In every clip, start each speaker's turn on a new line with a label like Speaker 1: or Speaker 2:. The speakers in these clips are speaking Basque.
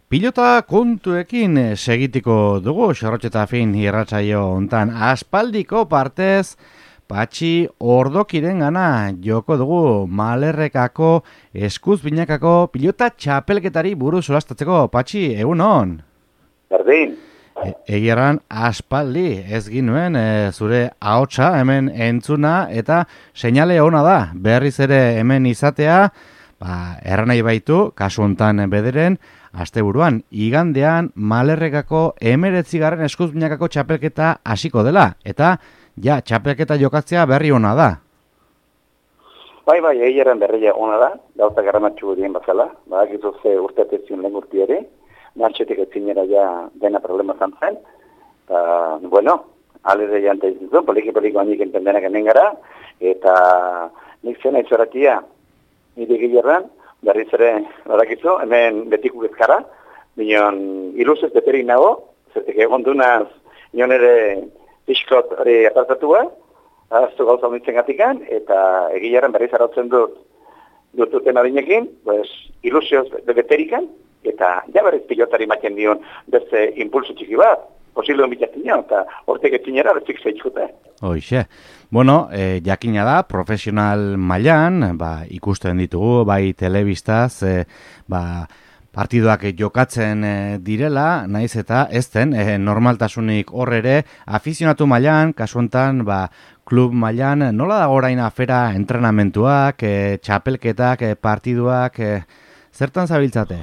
Speaker 1: Pilota kontuekin segitiko dugu, Xorrotxeta fin irratsaio hontan aspaldiko partez, Patxi Ordokiren gana joko dugu Malerrekako eskuz binakako pilota txapelketari buruz solastatzeko. Patxi, egun hon?
Speaker 2: Berdin.
Speaker 1: Egiaran aspaldi ez ginuen zure ahotsa hemen entzuna eta seinale ona da. Berriz ere hemen izatea, erranai baitu, kasu hontan bederen, asteburuan, igandean Malerrekako 19. eskuz binakako txapelketa hasiko dela. Eta ja, txapelketa jokatzea berri ona da.
Speaker 2: Bai, egiaren berria ona da, gauza garrantzitsu dien bazala, badakizu ze urteatezion lehen urtiere, martxetik etzinera ja dena problema zantzen, eta, bueno, alere jante izan, poliki-poliko hanik entendenak hemen gara, eta nik zena itzoratia, nire gilerran, berriz ere, badakizu, hemen betikuk ezkara, bineon ilusez beterik nago, zertik egon dunaz, nion ere pixkot hori apartatua, aztu gauza honetzen gatikan, eta egilearen berriz arautzen duten adinekin, pues, ilusioz beterikan, eta ja berriz pilotari maten dion beste impulsu txiki bat, posibluen bitatzen dion, eta hortek etzinera bertzik zeitzute.
Speaker 1: Hoxe. Bueno, jakina da, profesional mailan, ikusten ditugu, bai telebistaz, partiduak jokatzen direla, naiz eta ez den, normaltasunik hor ere, afizionatu mailan, kasu hontan, klub mailan, nola da orain afera entrenamentuak, txapelketak, partiduak, zertan zabiltzate?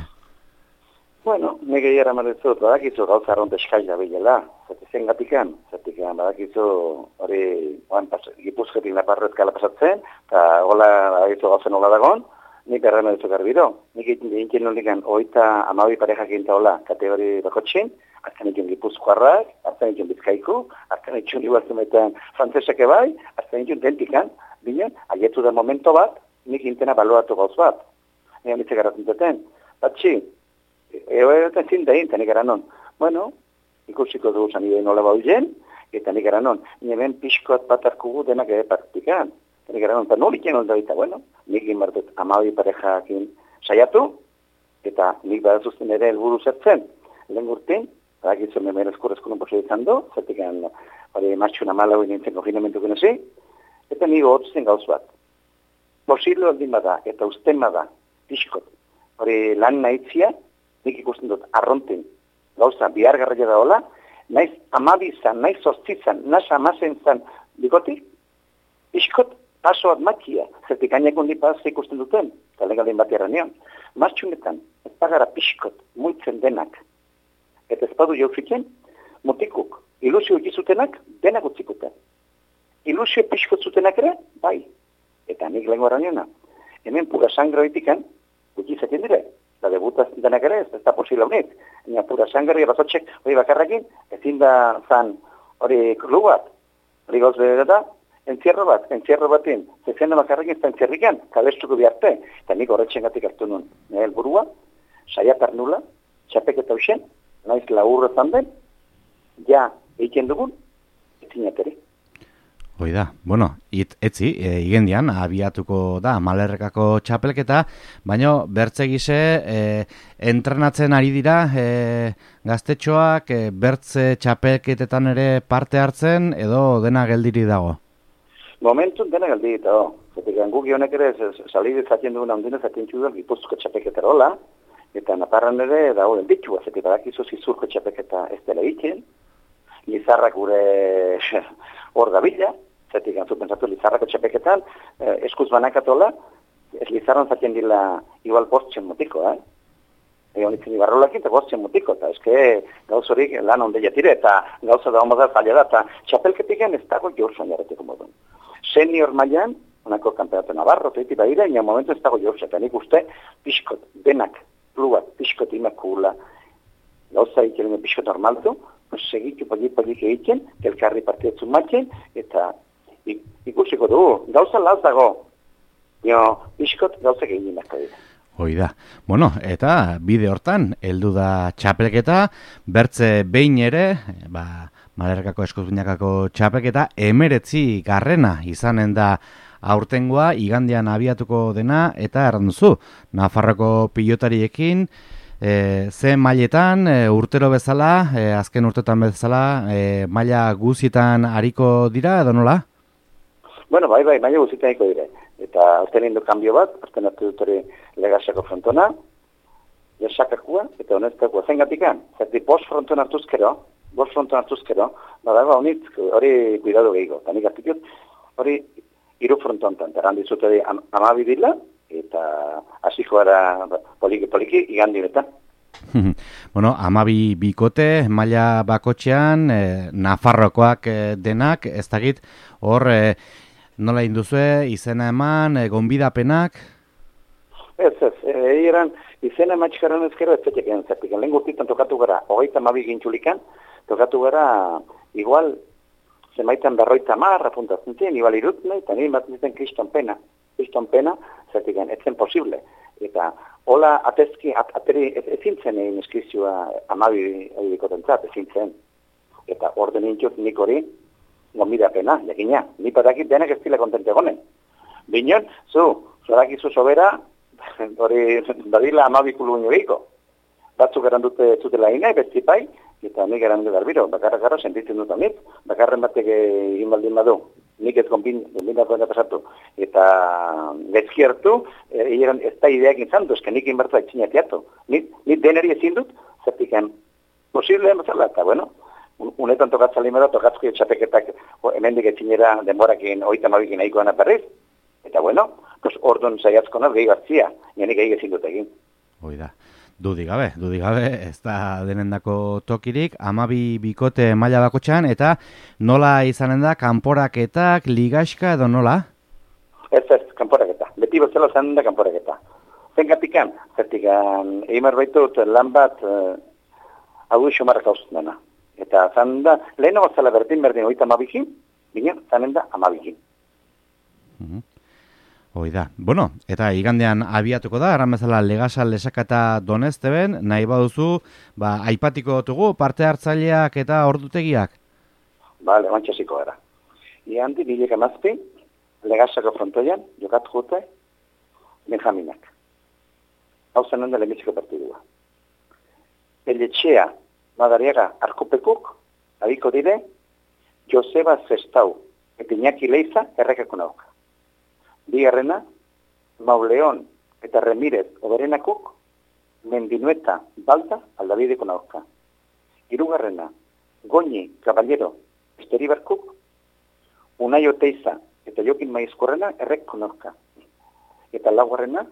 Speaker 2: Bueno, nire gara madezut, badakizu gauza arronte eskaila bilela, zatezen gatikan, badakizu hori, gipuzketik naparrezkala pasatzen, eta hola badakizu gauzen hola dagoen, nik errena dut garbiro. Nik egin nolikan oita amabi parejak eginta hola kategori bakotxin, azken egin gipuzkoarrak, azken egin bizkaiku, azken egin igualzumetan frantzeseke bai, azken egin dentikan, binen, aietu da momento bat, nik intena baloatu gauz bat. Nik amitze garatuntzeten. Batxi, egoetan zin dain, eta nik eranon. Bueno, ikusiko dugu zan nire nola bauzen, eta nik eranon. Neben pixkoat bat arkugu denak praktikan. Nik eranon, eta nolik egin onda bita, bueno, nik inbartut amabi parejakin saiatu, eta nik badazuzten ere helburu zertzen. Lehen gurtin, badakitzen memen eskurrezkunun poso izan du, zertikan martxuna malau nintzen konfinamentu genezi, eta nik gogotzen gauz bat. Posible aldin bada, eta usten bada, pixkot, hori lan nahitzia, nik ikusten dut arronten gauza bihar garraia da hola, naiz amabi zan, naiz zortzizan, naiz amazen zan, dikotik, pixkot, pasoat makia, zertik ainak hondi pazte ikusten duten, eta legalin bat nion. Martxunetan, ez pagara pixkot, muitzen denak. Eta ez padu jauziken, mutikuk, ilusio ikizutenak, denak utzikuten. Ilusio pixkot zutenak ere, bai. Eta nik lehen gara niona. Hemen pura sangre oitikan, gutizaten dire. Eta debutaz denak ere, ez da posila honet. Ena pura sangre, bazotxek, hori bakarrakin, ezin da zan hori klub bat, hori gauz da, entzierro baten, zezena bakarrekin ez da entzierrikan, kabestuko biharte, eta nik horretxen gatik hartu nuen. Nire helburua, saiatar nula, txapeketa usen, naiz laurra zanden, ja egiten dugun, etzinateri.
Speaker 1: Hoi da, bueno, igendian abiatuko da Malerrekako txapelketa, baina bertze gise entrenatzen ari dira gaztetxoak bertze txapelketetan ere parte hartzen edo dena geldiri dago?
Speaker 2: Momentun dena geldiri dago. Zetik guk honek ere salide zaten dugun handina zaten txudel gipuzko txapelketara hola, eta naparran ere dago den bitxua, zetik badakizu zizurko txapelketa ez dela egiten, Lizarrak gure hor da bila, zetik antzu pentsatu Lizarrako txapeketan, eskuz banakatola, ez Lizarran zaten dila igual bortzen motiko, Honitzen ibarrolakin eta bortzen motiko, eta eske gauz horik lan ondeia tire, eta gauza da homozat zaila da, eta txapelketiken ez dago jorzuan jarreteko modun. Senior mailan, honako kampeonato Navarro, zeiti badira, ina momentu ez dago jorzuan, eta nik uste pixkot, denak, pluak, pixkot imakula, gauza ikelen pixkot normaltu, segitu polik egiten, elkarri partidatzen maten, eta ikusiko dugu, gauza lauz dago, pixkot gauzak egin dira.
Speaker 1: Hoi da. Bueno, eta bide hortan, heldu da txapelketa, bertze behin ere, Malerrekako eskuzbinakako txapelketa, 19 garrena izanen da aurtengoa, igandean abiatuko dena, eta erranduzu, Nafarroko pilotariekin, Ze mailetan, urtero bezala, azken urtetan bezala, maila guzietan ariko dira edo nola?
Speaker 2: Bueno, bai, maila guzietan ariko dire. Eta azten indu kanbio bat, azten hartu dut hori Legazako frontona, jasakakua eta honezkakua. Zein gatikan? Zerti, bost fronton hartuzkero, badago honitz hori kuidado gehiago. Eta nik hartik hori hiru frontontan. Eta handizut hori amabi dila, eta hasiko gara poliki igandiretan.
Speaker 1: Bueno, amabi bikote, maila bakotxean, Nafarrokoak denak, ez dakit, hor nola induzue, izena eman, gonbidapenak?
Speaker 2: Ez, eran izena ematxikaran ezkero ez zetek zertik. Lehen gurtitan tokatu gara, 32 gintxulikan, tokatu gara, igual, zemaitan 50 apuntatzen zen, igual irutne, eta nire bat nintzen kriston pena, zertik etzen posible. Eta hola atezki, ezin zen egin eskrizioa amabi bikotentzat, ezin zen. Eta orde nintzut nik hori, gonbidapena, jakina. Ni patakit denak ez dila kontente gonen. Bineon, zorakizu sobera, hori badila amabikulu baino behiko. Batzuk erandute zutela ina, beztipai, eta nik erandute darbiro. Bakarra sentitzen dut amit, bakarren batek egin baldin badu. Nik ez gonbidapena pasatu. Eta gezki hartu, eran ez da ideak izan du, nik inbertu etxinatiatu. Nik deneri ezin dut, zertiken posible emazala, eta bueno, unetan tokatzalimero, tokatzko txapeketak hemendik etxinera denborakin 32 nahikoan aperriz, eta bueno, orduan saiatzko naz gehi batzia, nienik gehi ezin dut egin.
Speaker 1: Oida. Dudik gabe, ez da denendako tokirik, 12 bikote maila bakotxean, eta nola izanen da, kanporaketak, ligaxka edo nola?
Speaker 2: Ez, kanporaketa. Beti bezala zanen da kanporaketa. Zertikan, egin baitut lan bat hau xumarrak hauzen dena. Eta zanen da, lehenago zela berdin 32, bine, zanen da 12.
Speaker 1: Oida. Bueno, eta igandean abiatuko da, erran bezala Legasa, Lesaka eta Donezteben, nahi baduzu, aipatiko dugu parte hartzaileak eta ordutegiak?
Speaker 2: Bale, bantxasiko gara. Iandi, 2017, Legasako frontoian, jokatu jute, Benjaminak. Hau zenen da lehenbiziko partidua. Peletxea, Madariaga, Arkupekuk, abiko dire, Joseba Zestau, eta Iñaki Leiza, errekako nauka. Bigarrena, Mauleon eta Remirez Oberenakuk, Mendinueta Balda aldabideko nauzka. Hirugarrena, Goñi Caballero Esteribarkuk, Unai Oteiza eta Jokin Maizkorrena erreko nauzka. Eta laugarrena,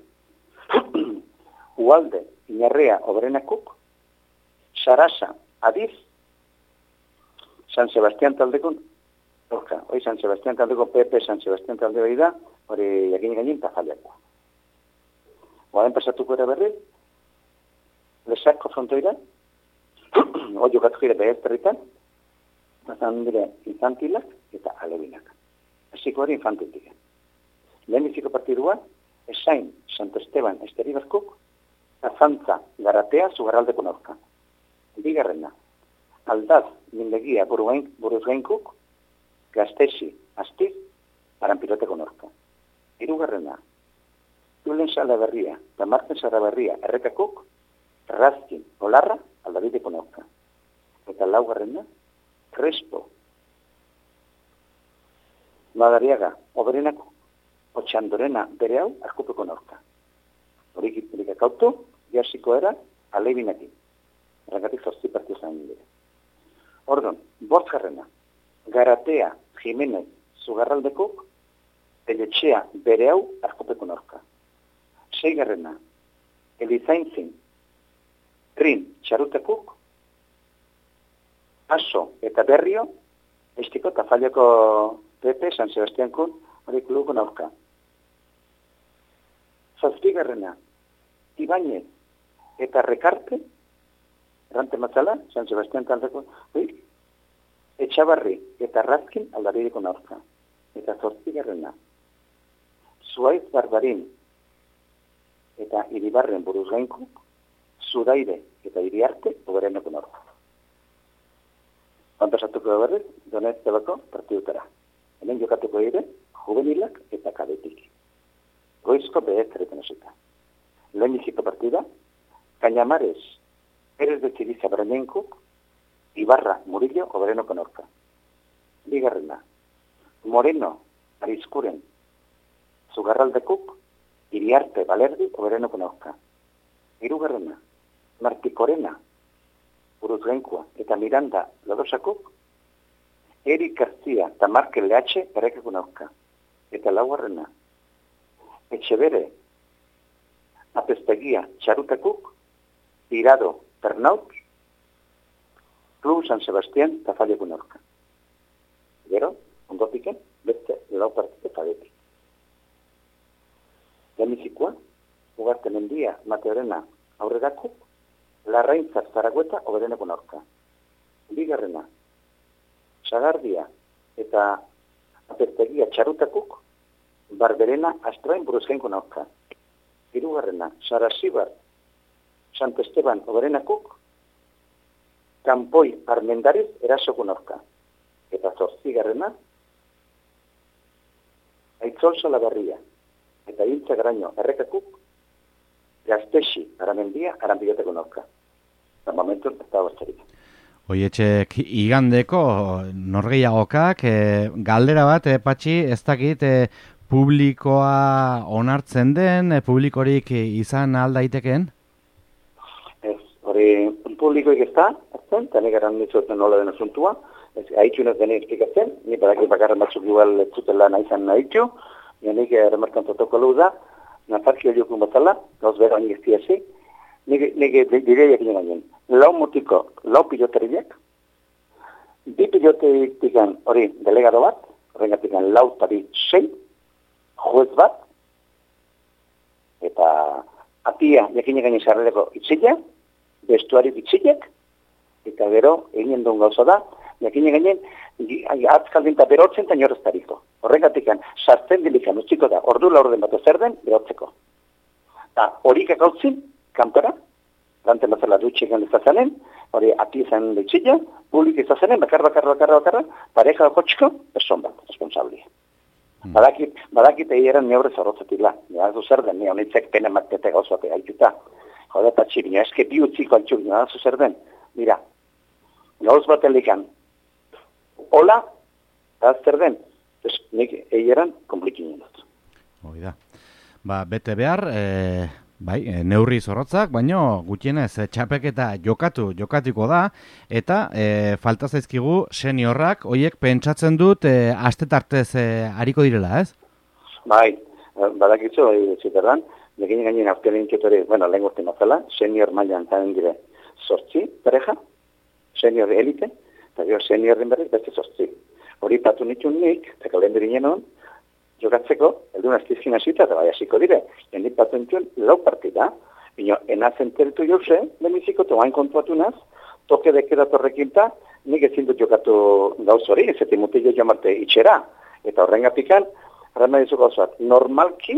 Speaker 2: Ualde Inarrea Oberenakuk, Sarasa Adiz, San Sebastián taldekun, hoi San Sebastián taldeko PP, San Sebastián talde hori da, hori jakin gainin tafaliakoa. Guaden pasatuko era berri, Lesako frontoira, hoi jokatu gira behar territan, bazan dire infantilak eta alebinak. Hasiko hori infantiltik. Lehen biziko partidua, Esain, Santo Esteban, Esteribarkuk, Azantza, Garatea, Zugarraldeko nauzka. Bigarrena, Aldaz, Mindegia, Buruzgainkuk, Gastesi, Astiz, Parampiroteko norka. Hirugarrena, Julen Salaberria eta Marten Salaberria errekakuk, Razkin, Olarra, aldabideko norka. Eta laugarrena, Crespo, Madariaga, Oberenako, Otxandorena, bere hau, Arkupeko norka. Horik akautu, jasiko era, alebinekin. Errakatik 8 partio zain dira. Ordon, bostgarrena, Garatea, Jimenez, Zugarraldekuk, Peletxea, bere hau, Arkupeko norka. Seigarrena, Elizainzin, Trin, Txarutekuk, Aso eta Berrio, Estiko eta Faliako Pepe, San Sebastiankun, hori kluko norka. Zazpigarrena, Ibañez eta Rekarte, Errante Matzala, San Sebastián taldeko, Etxabarri eta Razkin aldabideko norka. Eta zortzigarrena, Zuaiz Barbarin eta Iribarren Buruzgainkuk, Zudaire eta Iriarte Obereneko norka. Pasatuko da berriz, Doneztebako partidutara. Hemen jokatuko dire, juvenilak eta kadetik. Goizko behezteretan esita. Lehen biziko partida, Cañamares, Pérez de Chiriza Brañenkuk, Ibarra Murillo, Obereno Conorca. Bigarrena, Moreno, Arizkuren, Zugarraldekuk, Iriarte Balerdi, Obereno Conorca. Hirugarrena, Martikorena, Uruzgenkua, eta Miranda Lodosakuk, Erik García eta Markel Lehatxe, Ereke Conorca. Eta laugarrena, Etxebere, Apestegia, Txarutakuk, Tirado, Pernaut, Club San Sebastián, Tafalle Conorca. Gero, ondotiken, beste lau partite padetik. Demizikoa, Ugarte Mendia, Mateorena, Aurrerakuk, Larraintzar Zaragoeta, Obereno Conorca. Bigarrena, Sagardia eta Apestegia, Txarutakuk, Barberena, Astrain, Buruzgen Conorca. Hirugarrena, Sarasibar, Sant Esteban, Oberenakuk, Kampoi, Armendariz, Eraso Conorca. Eta zortzigarrena, Aitzol Salaberria, eta Iltza Graño, Errekakuk, Gaztexi, Aramendia, Aranbigote Conorca. Eta momentuz, ez da hortzerik.
Speaker 1: Oietxek, igandeko norgehiagokak, galdera bat, Patxi, ez dakit, publikoa onartzen den, publikorik izan aldaitekeen?
Speaker 2: Ez, hori publikoik ez da, eta nik eran nitzuetan nola den asuntua, haitxunez deni esplikatzen, ni badaki bakarren batzuk igual ez zutela nahizan haitxu, nik remarkan protokolu da, nafarki horiokun batala, gauz bero hain giztiasi, nik bideiak inen lau mutiko, lau piloteriak, bi piloterik hori delegado bat, horrengatikan lau tari 6, juez bat, eta atia jakinek gaine sarrereko itzila, bestuari itzilek, eta gero, egin duen gauza da, jakinek gainen atzkaldin eta berotzen eta inorreztariko. Horregatikan, sartzen dilikan utziko da, ordu laurden bat zer den, berotzeko. Eta horik akautzin, kantora, lanten bazala dutxik handizazanen, hori ati izan leitzila, publik izazanen, bakar, pareja jotxiko, person bat, responsablia. Badakit egeran neurre zorrotzetila. Ja, zer den, ni honitzek pena matete gauzate gaituta. Jode, Patxi, bina eske bi utziko altxuk, ja, zer den. Mira, gauz bat elikan, hola, eta zer den, nik egeran komplikin dut.
Speaker 1: Hoi da. Bete behar, neurri zorrotzak, baino gutxienez txapelketa jokatuko da, eta falta zaizkigu seniorrak, hoiek pentsatzen dut astetartez hariko direla, ez?
Speaker 2: Bai, badakitzu, ziterran, nekin gainen aurtelen ketore, lehen urte mazala, senior mailan zaren dire 8 pareja, senior elite, eta gero seniorren berriz beste 8. Hori patu nitun nik, eta kalendari nienon, jokatzeko, eldun aztizkin hasita, eta bai hasiko dire, hendik patu nituen lau partida, bino, enazen teritu jose, lemiziko toain kontuatu naz, toke dekedatorrekinta, nik ezin dut jokatu gauz hori, ez eti mutillo jamarte itxera, eta horrengapikan, rama dizu gauzat, normalki,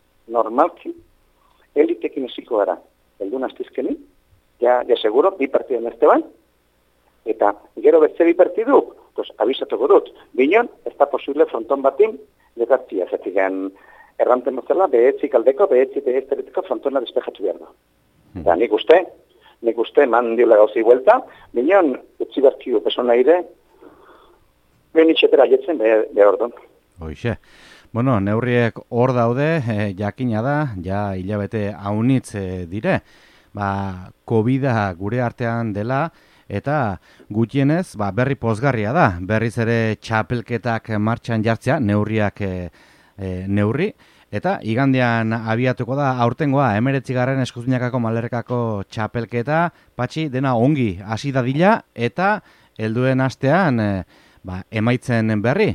Speaker 2: elitekin esiko gara, eldun aztizkeni, ja seguro, bi partiden esteban, eta gero beste bi partiduk, abisatuko dut, binon, ez da posible fronton batin, legatzia, zetigen erranten bezala, behetzik aldeko, behetzik egesteritiko frontona despejatu behar da. Eta nik uste, man diola gauzi huelta, binon, utzi barkiu persona ire, benitxetera jetzen behar don.
Speaker 1: Hoixe. Bueno, neurriek hor daude, jakina da, ja hilabete haunitz dire, COVID-a gure artean dela, eta gutienez berri pozgarria da, berriz ere txapelketak martxan jartzea, neurriak neurri, eta igandean abiatuko da aurtengoa 19. Eskuzinakako Malerrekako txapelketa, Patxi, dena ongi hasi dadila, eta helduen astean emaitzen berri?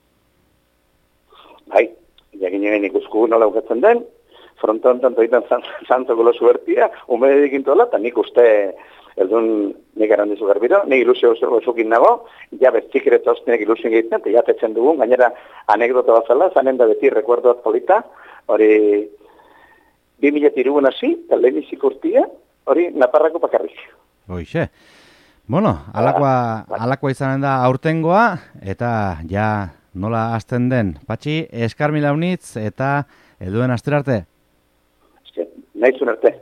Speaker 2: Bai, jakin egin ikusku nola ukatzen den, fronton tantoitan zantzoko lo suertia, umededik intola, eta nik uste eldun nik erandizu garbiro, nik ilusio osokin nago, ja betzikiret oztinek ilusio egiten, eta jatetzen dugun, gainera anekdota bazala, zanen da beti rekuerdoat polita, hori 2003 hasi, eta leheniziko urtia, hori Naparrako bakarrik.
Speaker 1: Hoixe. Bueno, alakoa izanen da aurtengoa, eta ja nola hasten den. Patxi, eskar mila unitz, eta helduen astera arte.
Speaker 2: Nahizun arte.